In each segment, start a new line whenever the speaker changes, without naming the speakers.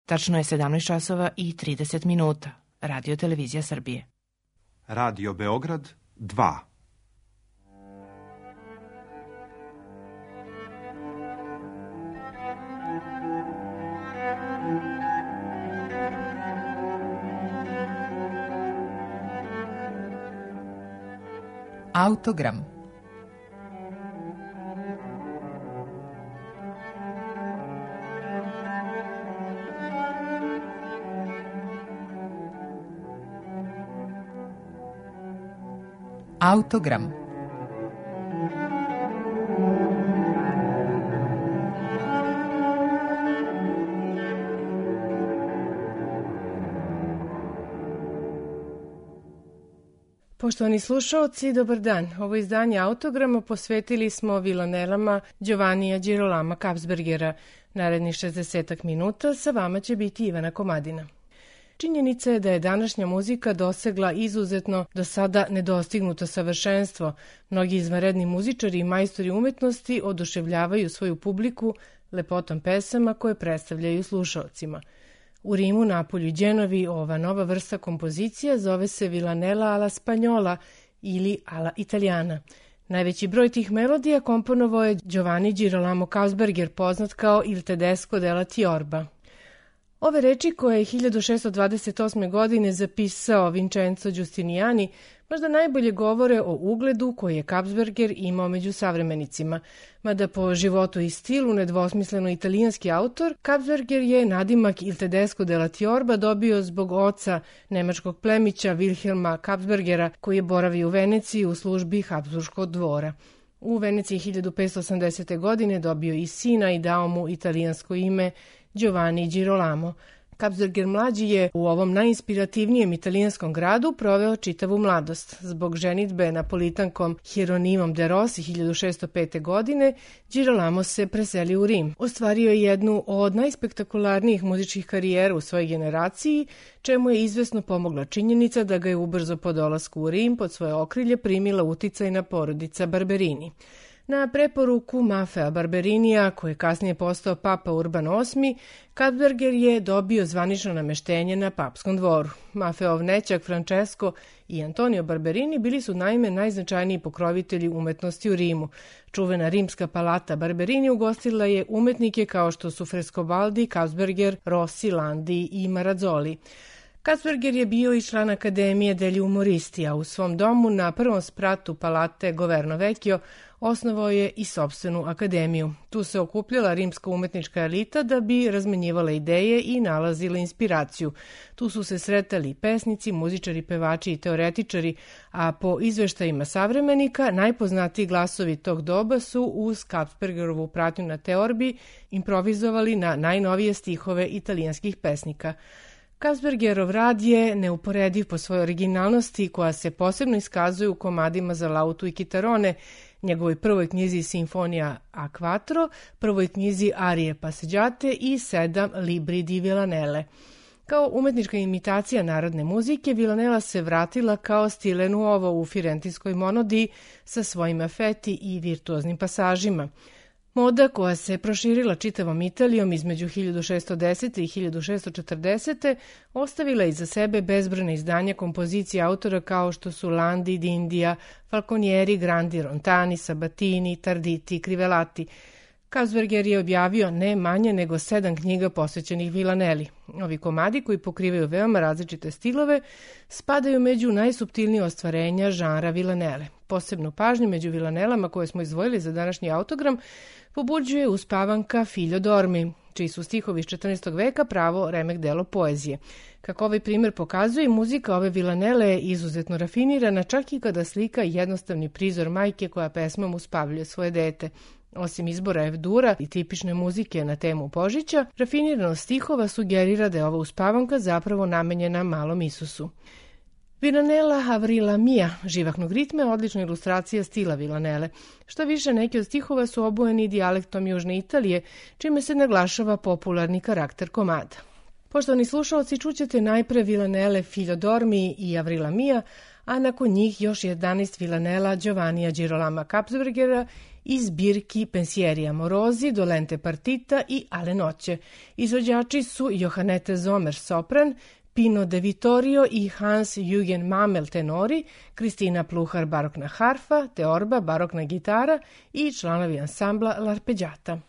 Tačno je 17 časova i 30 minuta. Radio Televizija Srbije.
Radio Beograd 2.
Autogram. Autogram.
Poštovani slušaoci, dobar dan. Ovo izdanje Autograma posvetili smo vilanelama Giovannija Girolama Kapsbergera. Narednih 60 minuta sa vama će biti Ivana Komadina. Činjenica je da je današnja muzika dosegla izuzetno do sada nedostignuto savršenstvo. Mnogi izvanredni muzičari i majstori umetnosti oduševljavaju svoju publiku lepotom pesama koje predstavljaju slušaocima. U Rimu, Napolju i Đenovi ova nova vrsta kompozicija zove se Villanella alla Spagnola ili alla Italiana. Najveći broj tih melodija komponovao je Giovanni Girolamo Kapsberger, poznat kao Il Tedesco della Tiorba. Ove reči koje je 1628. godine zapisao Vincenzo Giustiniani možda najbolje govore o ugledu koji je Kapsberger imao među savremenicima. Mada po životu i stilu nedvosmisleno italijanski autor, Kapsberger je nadimak Il Tedesco della Tiorba dobio zbog oca nemačkog plemića Wilhelma Kapsbergera koji je boravio u Veneciji u službi Habsburškog dvora. U Veneciji 1580. godine dobio i sina i dao mu italijansko ime Giovanni Girolamo. Kapsberger mlađi je u ovom najinspirativnijem italijanskom gradu proveo čitavu mladost. Zbog ženidbe napolitankom Hieronimom de Rossi 1605. godine, Girolamo se preselio u Rim. Ostvario je jednu od najspektakularnijih muzičkih karijera u svojoj generaciji, čemu je izvesno pomogla činjenica da ga je ubrzo po dolasku u Rim pod svoje okrilje primila uticajna porodica Barberini. Na preporuku Maffea Barberinija, koji je kasnije postao papa Urban VIII, Kapsberger je dobio zvanično nameštenje na papskom dvoru. Maffeov nećak Francesco i Antonio Barberini bili su naime najznačajniji pokrovitelji umetnosti u Rimu. Čuvena rimska palata Barberini ugostila je umetnike kao što su Frescobaldi, Kapsberger, Rossi, Landi i Marazzoli. Kapsberger je bio i član Akademije degli Umoristi, a u svom domu na prvom spratu palate Governo Vecchio osnovao je i sopstvenu akademiju. Tu se okupljala rimska umetnička elita da bi razmenjivala ideje i nalazila inspiraciju. Tu su se sretali pesnici, muzičari, pevači i teoretičari, a po izveštajima savremenika najpoznatiji glasovi tog doba su uz Kapsbergerovu pratnju na teorbi improvizovali na najnovije stihove italijanskih pesnika. Kapsbergerov rad je neuporediv po svojoj originalnosti koja se posebno iskazuje u komadima za lautu i kitarone, njegovoj prvoj knjizi Sinfonija a quattro, prvoj knjizi Arije passeggiate i 7 libri di villanelle. Kao umetnička imitacija narodne muzike, villanella se vratila kao stile nuovo u firentinskoj monodi sa svojim affetti i virtuoznim pasažima. Moda koja se proširila čitavom Italijom između 1610. i 1640. ostavila iza sebe bezbrojne izdanja kompozicije autora kao što su Landi, D'India, Falconieri, Grandi, Rontani, Sabatini, Tarditi, Crivellati. Kapsberger je objavio ne manje nego 7 knjiga posvećenih villanelli. Ovi komadi, koji pokrivaju veoma različite stilove, spadaju među najsuptilnije ostvarenja žanra villanelle. Posebnu pažnju među villanellama koje smo izdvojili za današnji autogram pobuđuje uspavanka Figlio Dormi, čiji su stihovi iz 14. veka pravo remek delo poezije. Kako ovaj primjer pokazuje, muzika ove villanelle je izuzetno rafinirana, čak i kada slika jednostavni prizor majke koja pesmom uspavljuje svoje dete. Osim izbora F-dura i tipične muzike na temu Božića, rafiniranost stihova sugerira da je ova uspavanka zapravo namenjena malom Isusu. Villanella Avrila Mia, živahnog ritma, je odlična ilustracija stila villanelle. Što više, neki od stihova su obojeni dijalektom Južne Italije, čime se naglašava popularni karakter komada. Poštovani slušalci, čućete najpre villanelle Figlio Dormi i Avrila Mia, a nakon njih još 11 vilanela Giovannija Girolama Kapsbergera iz zbirki Pensieri amorosi, Dolente partita i Ale noće. Izvođači su Johannete Zomer sopran, Pino De Vittorio i Hans-Jürgen Mamel tenori, Kristina Pluhar barokna harfa, Teorba barokna gitara i članovi ansambla L'Arpeggiata.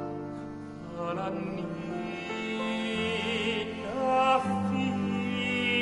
la nina figlia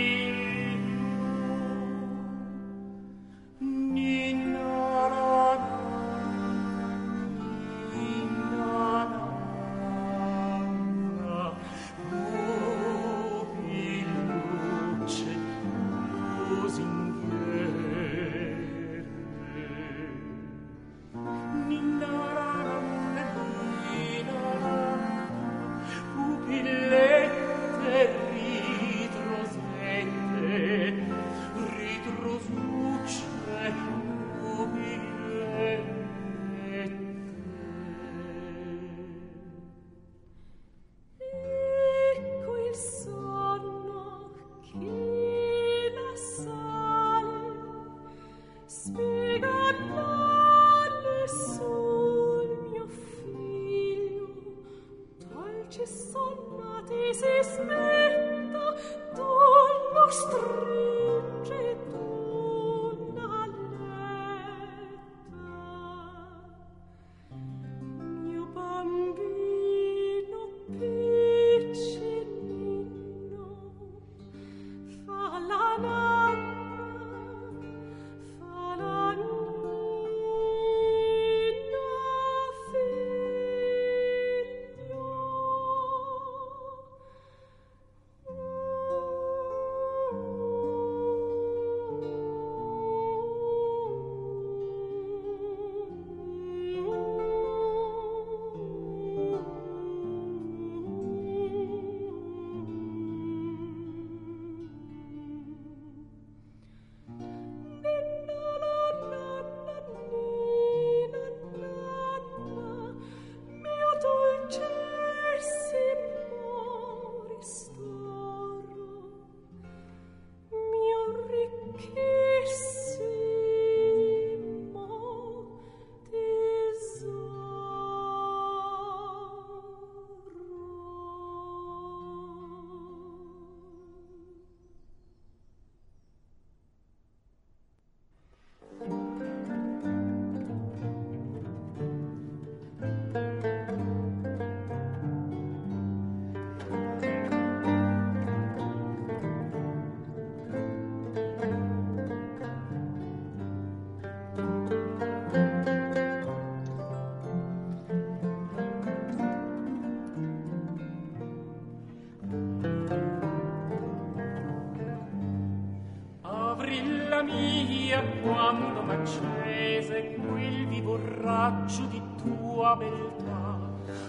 mia, quando m'accese quel vivo raggio di tua beltà.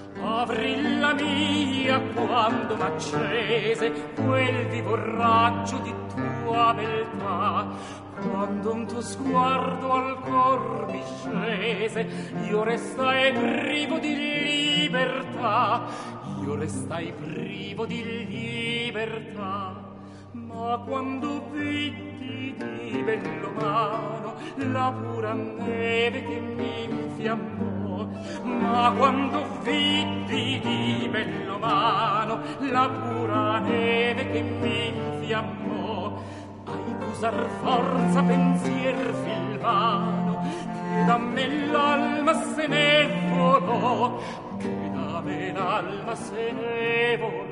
Avrilla mia, quando m'accese quel vivo raggio di tua beltà. Quando un tuo sguardo al cor mi scese, io restai privo di libertà. Io restai privo di libertà. Ma quando vidi di bell'umano la pura neve che mi infiammò, ma quando vidi di bell'umano la pura neve che mi infiammò, ai usar forza pensier filvano, che da me l'alma se ne volò, che da me l'alma se ne volò.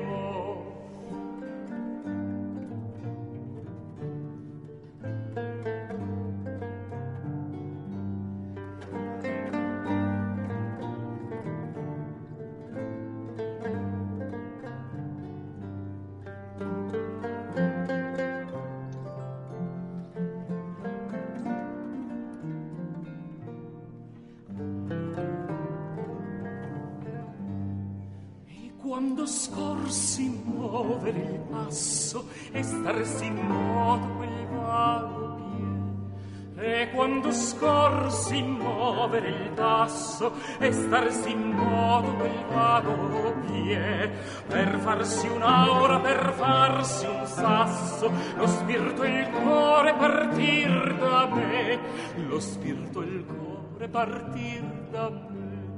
Quando scorsi muovere il passo e starsi in moto quel vago pie, e quando scorsi muovere il passo e starsi in moto quel vago pie, per farsi un'aura, per farsi un sasso, lo spirito e il cuore partir da me, lo spirito e il cuore partir da me.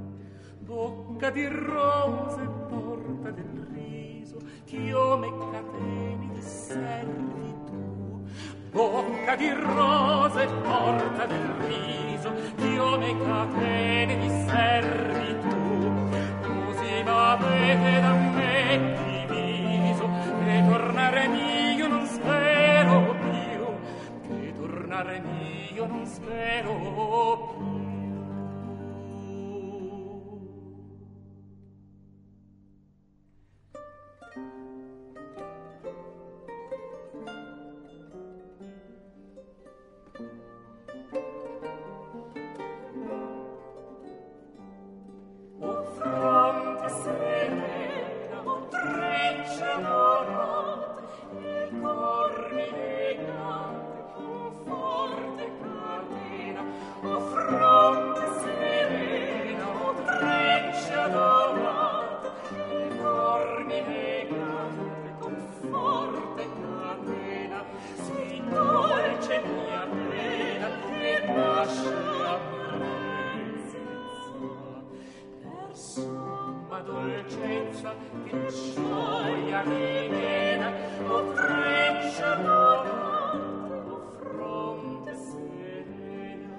Bocca di rose, porta del riso, chiome e catene di servitù. Bocca di rose, porta del riso, chiome e catene di servitù. Così m'avete da me diviso, che tornare mio non spero più, che tornare mio non spero più.
Dormi
dolcezza, che gioia rivela, o freccia volante, o fronte serena.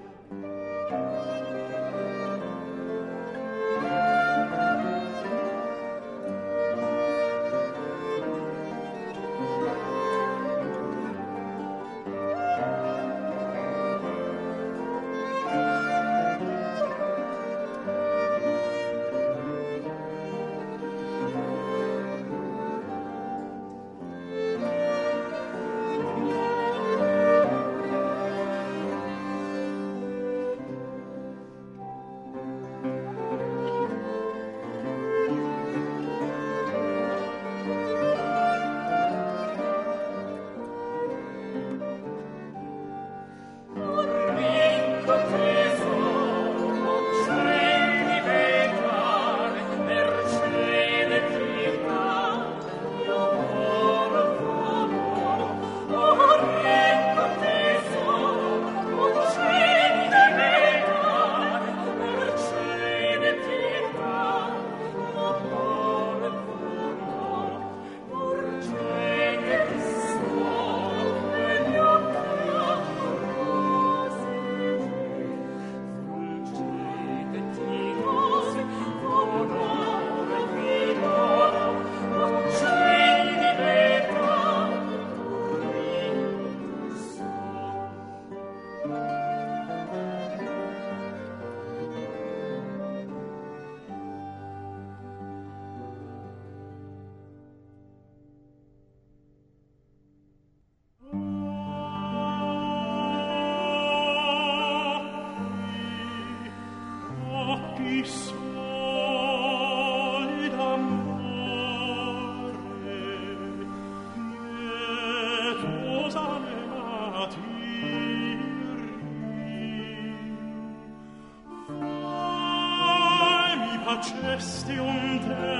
Facesti un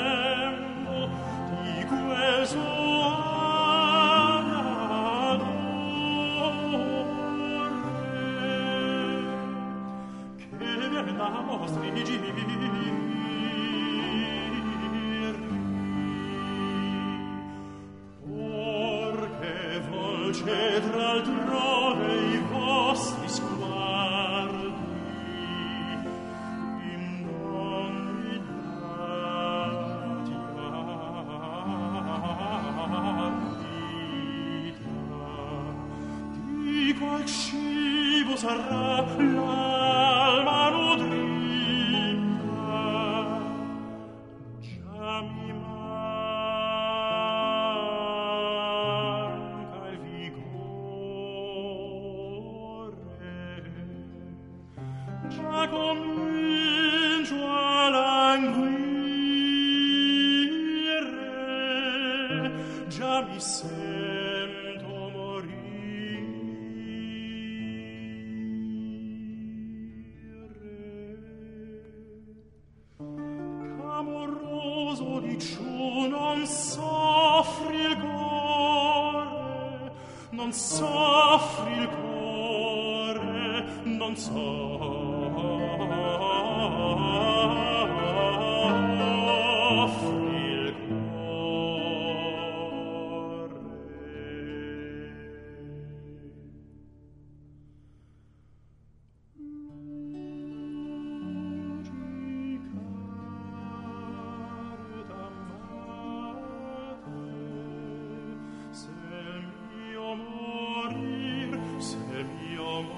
tempo di quel suo amore che da vostri giri porche volce tra altrove i vostri sguardi qual cibo sarà l'alma nudrita, già mi manca il vigore, già comincio a languire, già mi sento morire. Amoroso di ciò non soffri il cuore, non soffri il cuore, non soffri il cuore. Se mio morir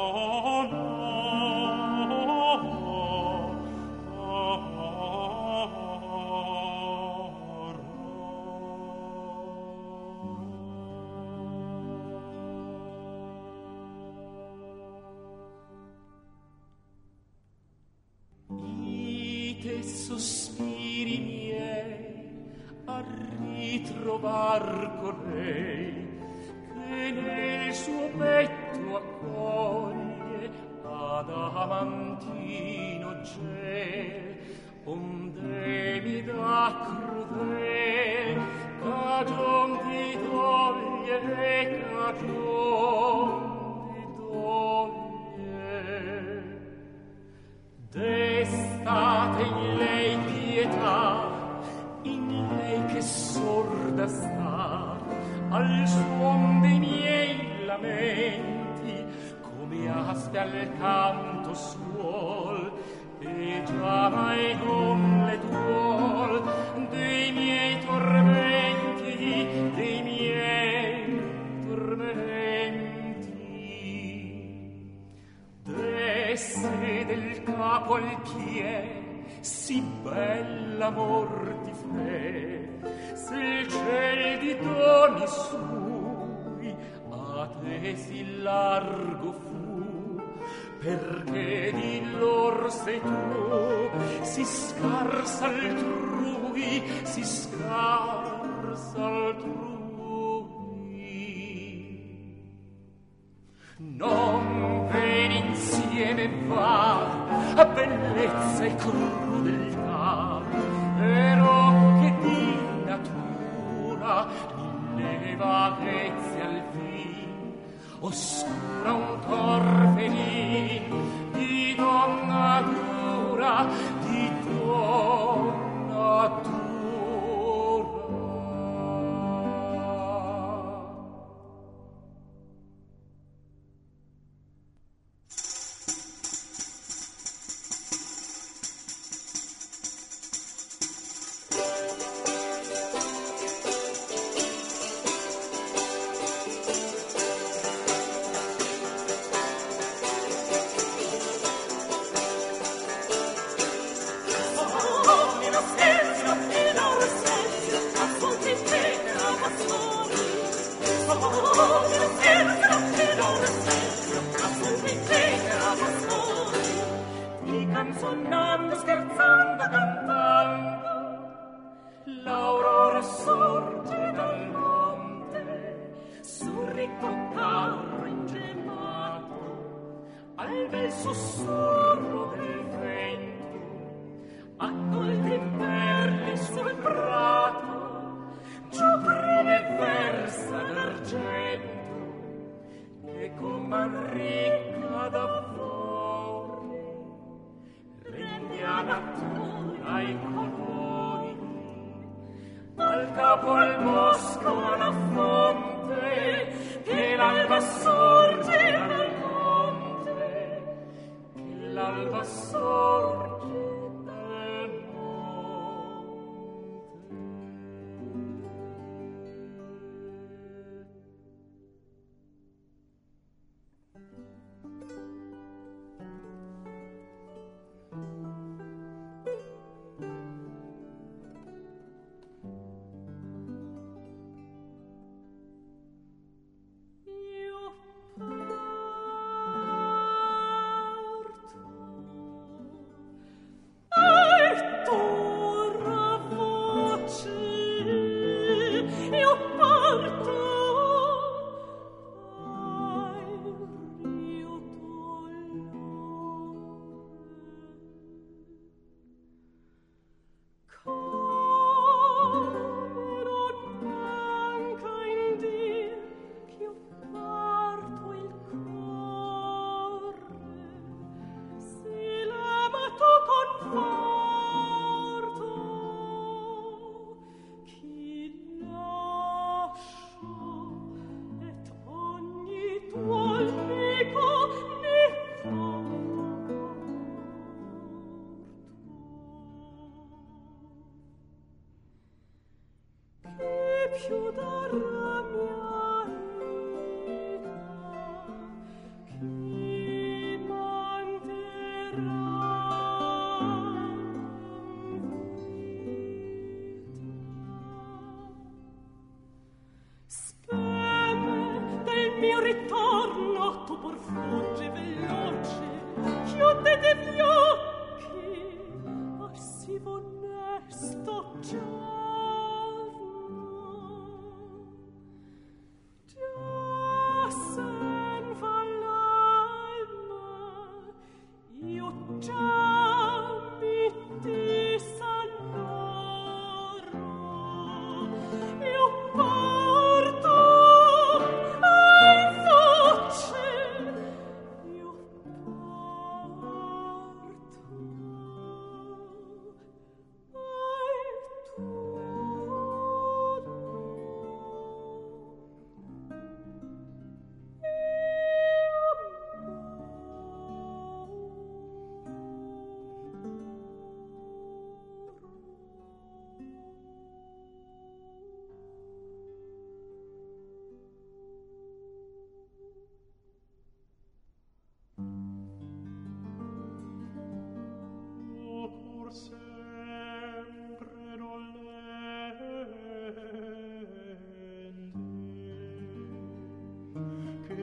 Sospiri miei a ritrovar colei che nel suo petto accoglie adamantino gel, onde mi dà crudel cagion di toglie e cagion di toglie. Destate in lei pietà, in lei che sorda sta al suon dei miei lamenti, come aspe al canto suol, e già mai non le duol dei miei tormenti, dei miei tormenti. Desse del capo al piede sì bella mortifè, se il ciel di doni sui a te sì largo fu, perché di lor sei tu si scarsa altrui, si scarsa altrui. Non ben insieme va a bellezza e crudeltà, però che di natura mille vaghezze al fin oscura un cor felin di donna dura, di donna dura. Canzonando, scherzando, cantando, l'aurora sorge dal monte, sul ricco carro ingemmato, al bel sussurro del vento, accolti in perle sul prato, giù prime versa d'argento, e con man ricca da la natura i colori, al capo al bosco alla fonte, che l'alba sorge dal monte, che l'alba sorge dal monte.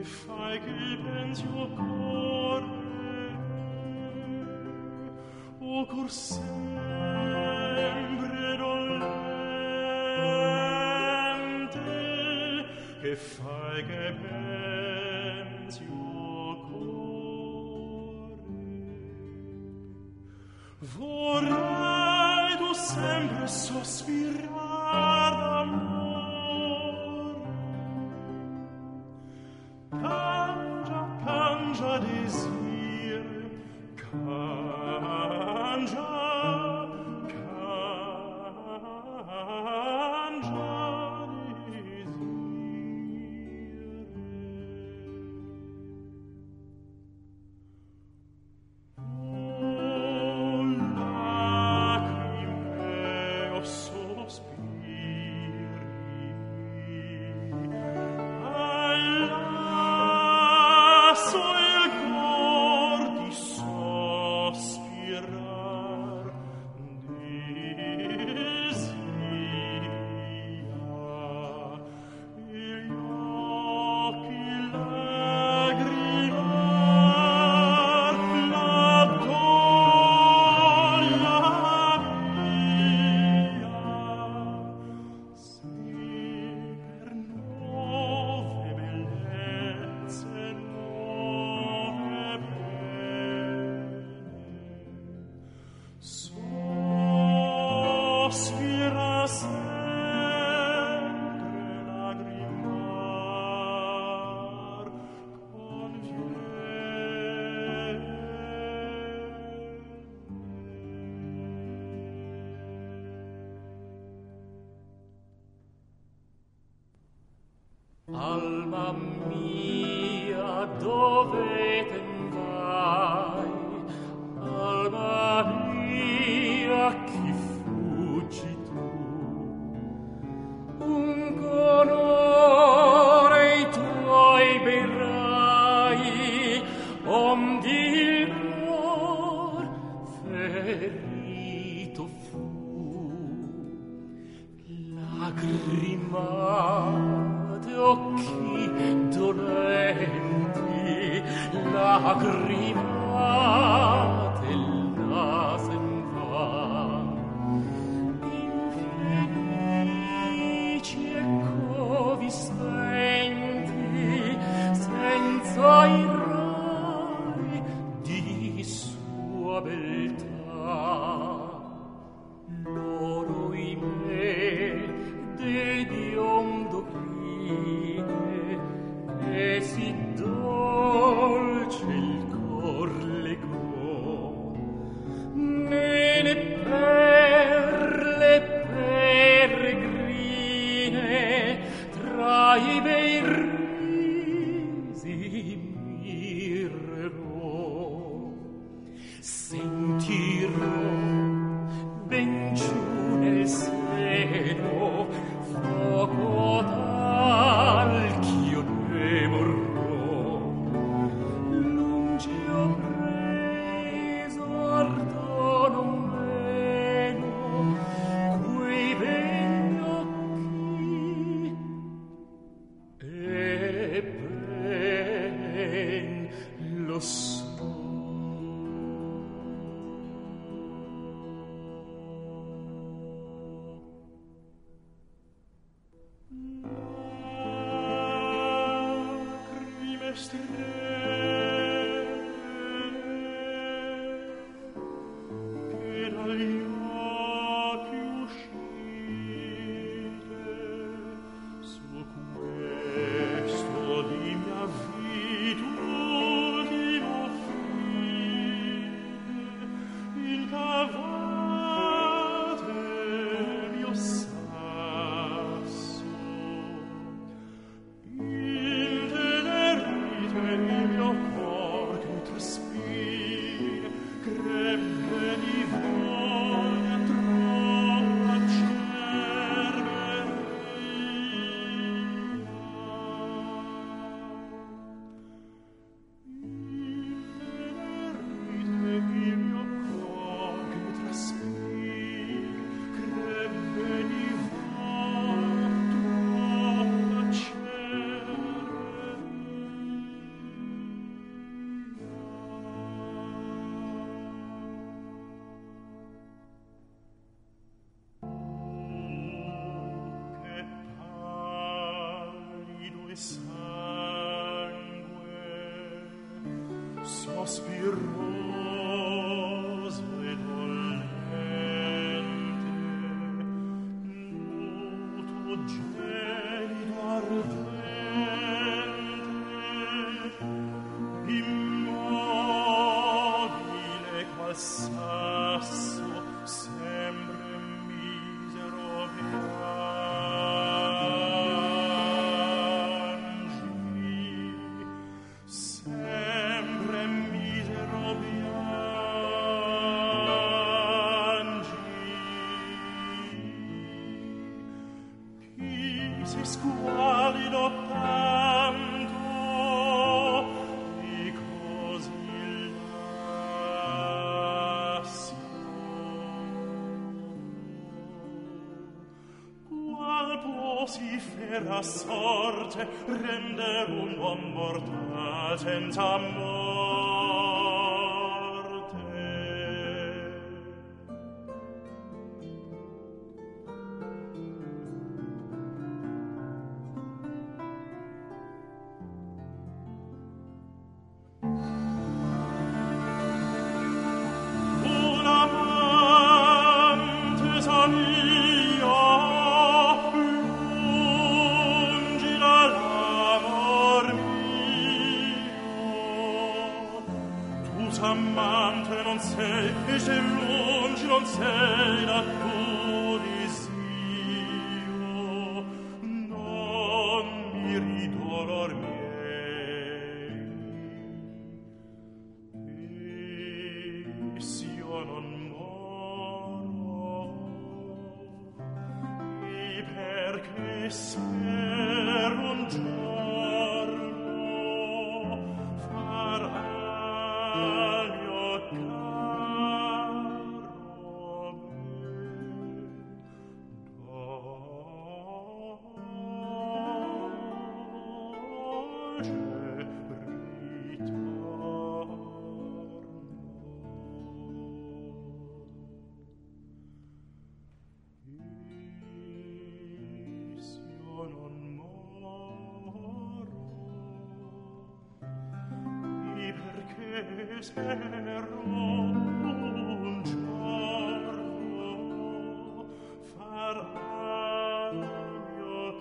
fai che pensi o cuore, o cor sempre dolente, che fai che pensi o cuore. Vorrei tu sempre sospirar d'amore, cangia, cangia desir, cangia, cangia desir. Alma mia, dove te vai? Alma mia, chi fuggi tu? Un colore i tuoi berai, ondi il cor ferito fu. Lagrimate occhi dolenti, lagrimate la sen va. Infelici ecco vi spenti, senza i rai di sua beltà. Loro in me dediondo crine, e si dolce il cor legò. Nelle perle peregrine, tra i bei risi mirerò. Sentirò ben giù nel seno fuoco tal ch'io ne morrò. Lungi ho preso ardono meno quei begli occhi, e ben lo so. Mio La sorte rende un uom mortal senza morte. Un amante s'avvia amante non sei, e se lungi non sei da tuo disio, non mi ridolor miei, e s'io non moro, e perché spero un giorno farà spero un giorno farà il mio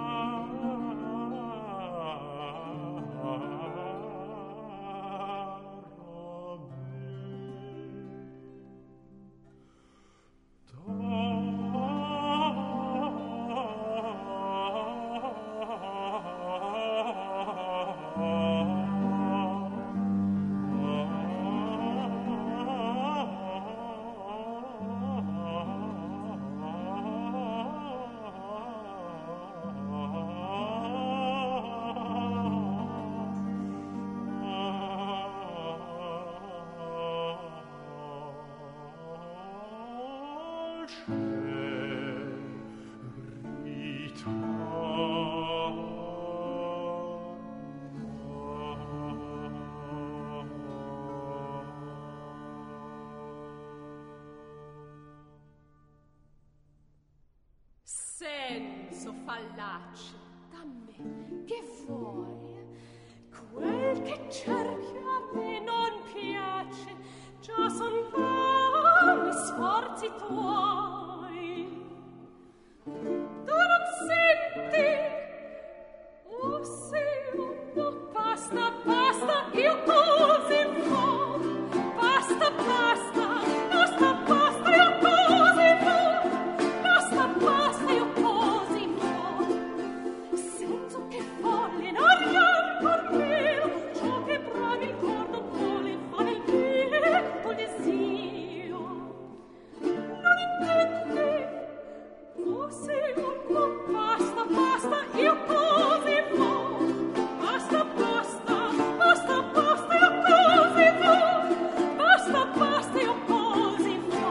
Senso fallace, da me che vuoi? Quel che cerchi a me non piace, già son vani sforzi tuoi. Tu non senti? Oh sì, no, basta, basta, io così vo. Basta, basta, basta, basta, io così vo. Basta, basta, io così vo. Sento che folle in aria ancor meno, ciò che bravi il cor non vuole fa nel mio desio. Non intendi? Oh sì, no, basta, basta, io così vo. Basta, basta, basta, basta, io così vo. Basta, basta, io così vo.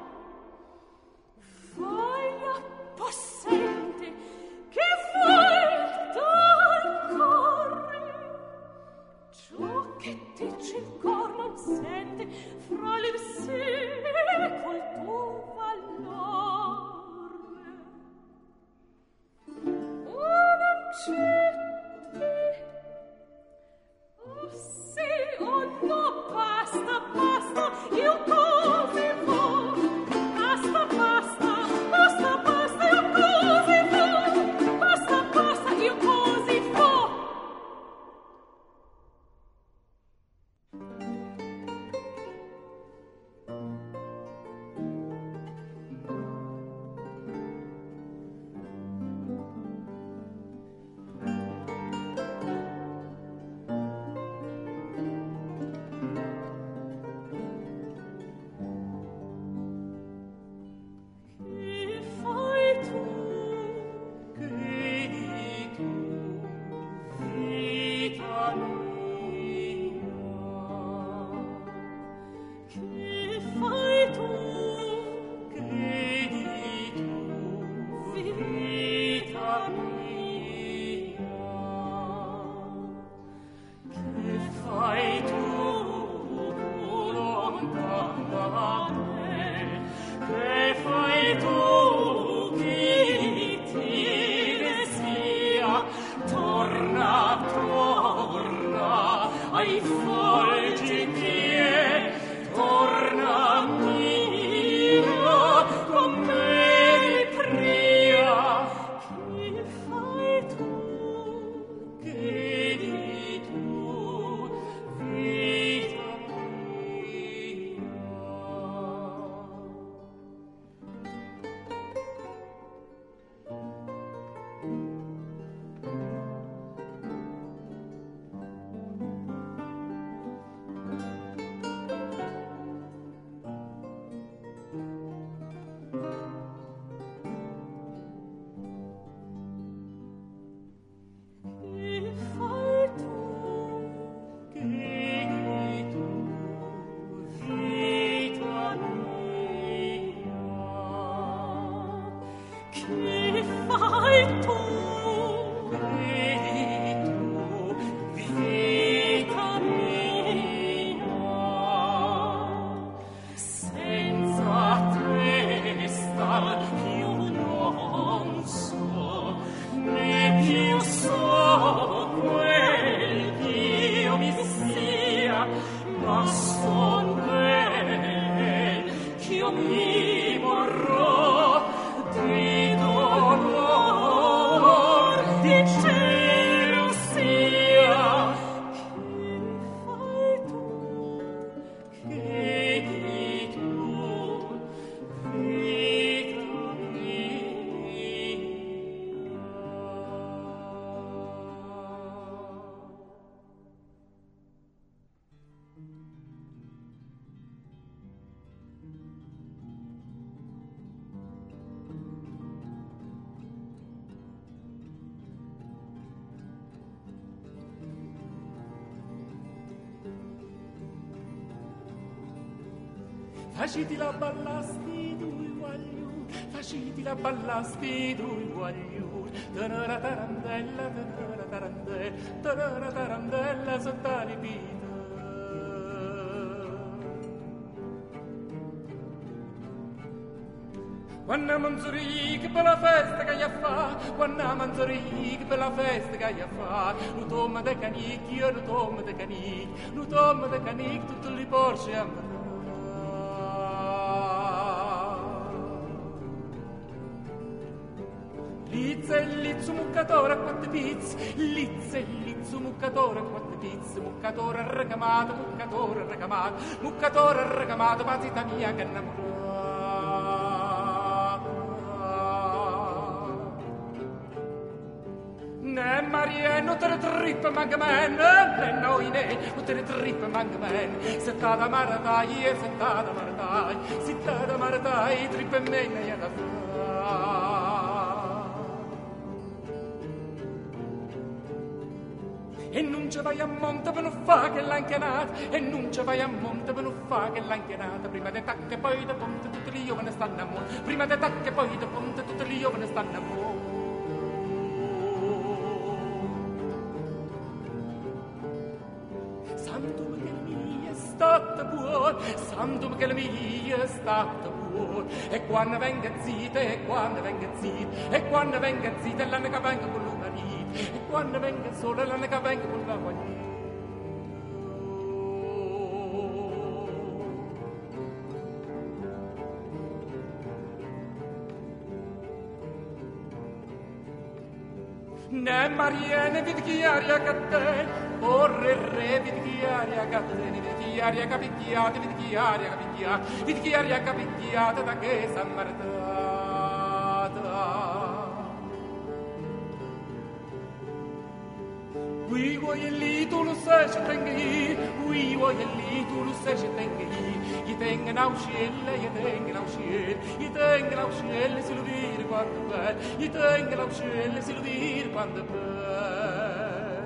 Voglia possente, che volta al corri, ciò che dice il cor non sente, fra le col tuo valore. Oh, non c'è, oh sì, oh
Faciti la ballasti due guagliù, faciti la ballasti due guagliù, tenera tarandella, tenera tarandella sotto le pita. Quando manzuri che bella festa che gli fa, quando manzuri che bella festa che gli fa, lo tomma de canicchio, lo tomma de canicchio, lo tomma de canicchio, tutti li porci a me. Lizzo muccatore a quattro pizze, lizzo muccatore a quattro pizze, muccatore arrecamato, muccatore arrecamato, patita mia che innamorata. Ne Maria, non te ne trippa manca men, ne noi ne, non te ne trippa manca men, settata maratai, settata maratai, trippa e menne e da fa. E non ci vai a monte per non fa che l'anchianata, e non ci vai a monte per non fa che l'anchianata, prima de tacche poi de ponte tutte le giovane stanno a mo, prima de tacche poi de ponte tutte le giovane stanno a mo. Santum che la mia è stata buona, santum che la mia è stata buona, e quando venga zita, e quando venga zita, e quando venga zita, l'anno che venga con lui marito, e quando venga sola l'anno che venga con la guaglietta. Ne Mariene vid chiaria catte, orre re vid chiaria catte, vid chiaria capicchiate, vid chiaria capicchiate, vid chiaria capicchiate da che San Martata. Oui, voyez-li, tout le sèche tengi, oui, voyez-li, tout le sèche tengi, i tengen au cielo, i tengen au cielo, i tengen au cielo, si lo dire quando bel, i tengen au cielo, si lo dire quando bel.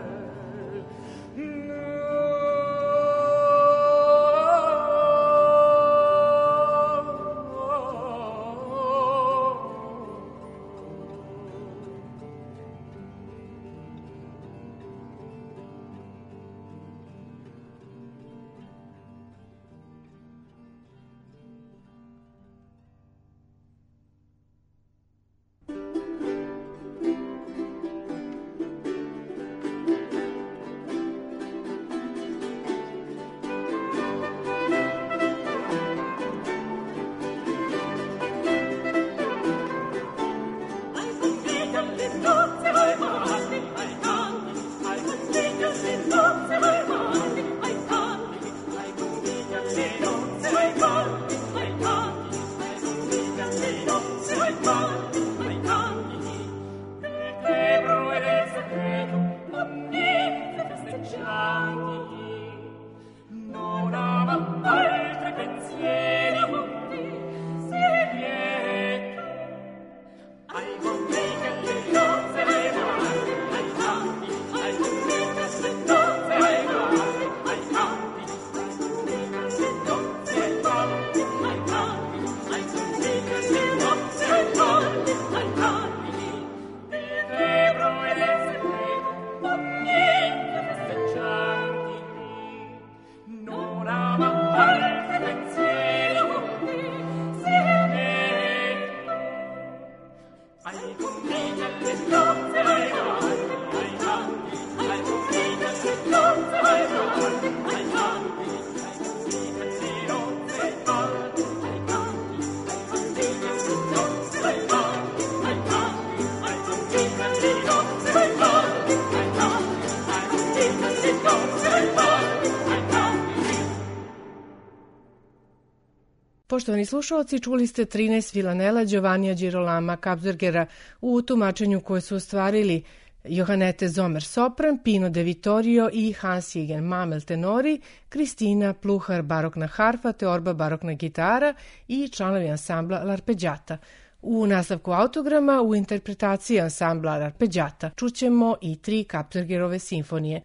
Poštovani slušalci, čuli ste 13 vilanela Giovannija Girolama Kabsbergera u tumačenju koje su ostvarili Johannete Zomer sopran, Pino De Vittorio i Hans Jigen Mamel tenori, Kristina Pluhar barokna harfa, Teorba barokna gitara i članovi ansambla L'Arpeggiata. U nastavku autograma u interpretaciji ansambla L'Arpeggiata čućemo i 3 Kabsbergerove simfonije.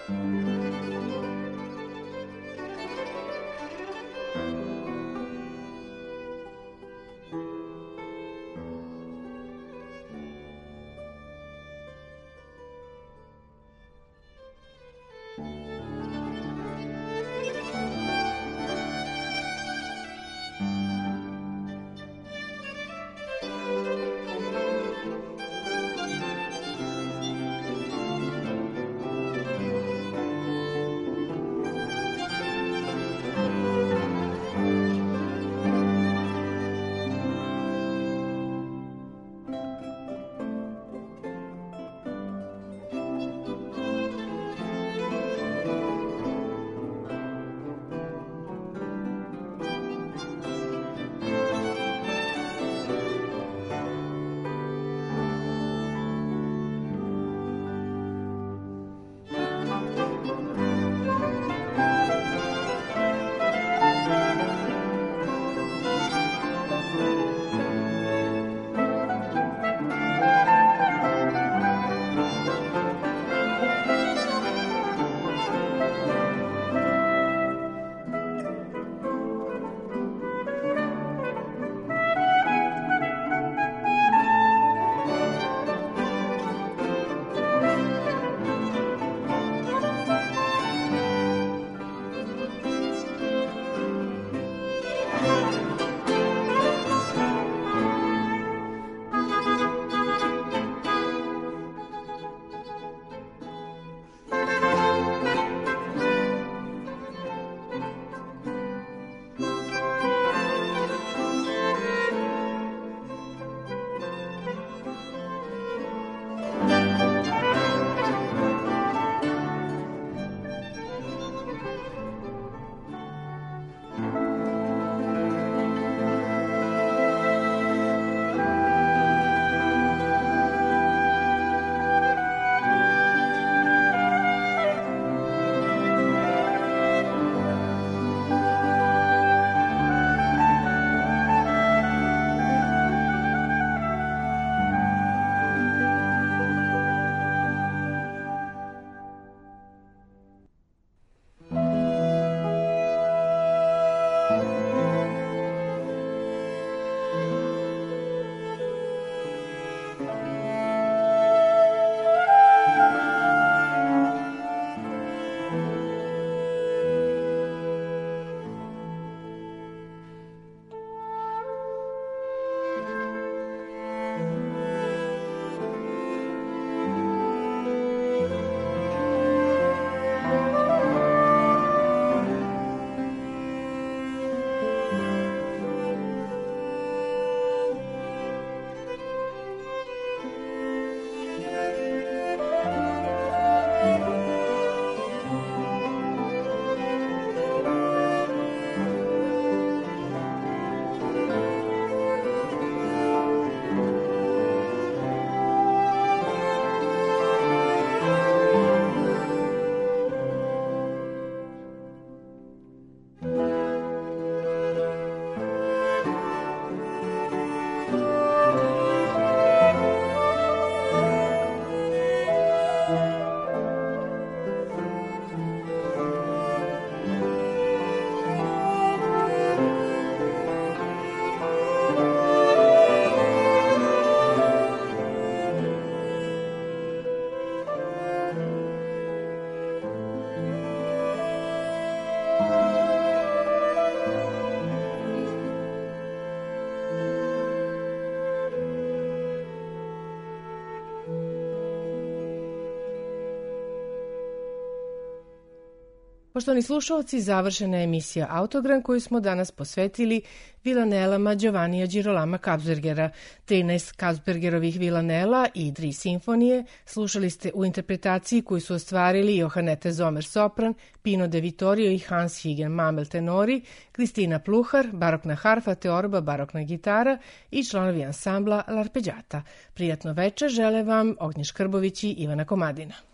Poštovani slušalci, završena je emisija Autogram koju smo danas posvetili vilanelama Giovannija Girolama Kabsbergera. 13 Kabsbergerovih vilanela i 3 simfonije slušali ste u interpretaciji koju su ostvarili Johannete Zomer sopran, Pino de Vittorio i Hans Higen Mamel tenori, Kristina Pluhar, barokna harfa, teorba, barokna gitara i članovi ansambla L'Arpeggiata. Prijatno večer žele vam Ognjen Škrbović i Ivana Komadina.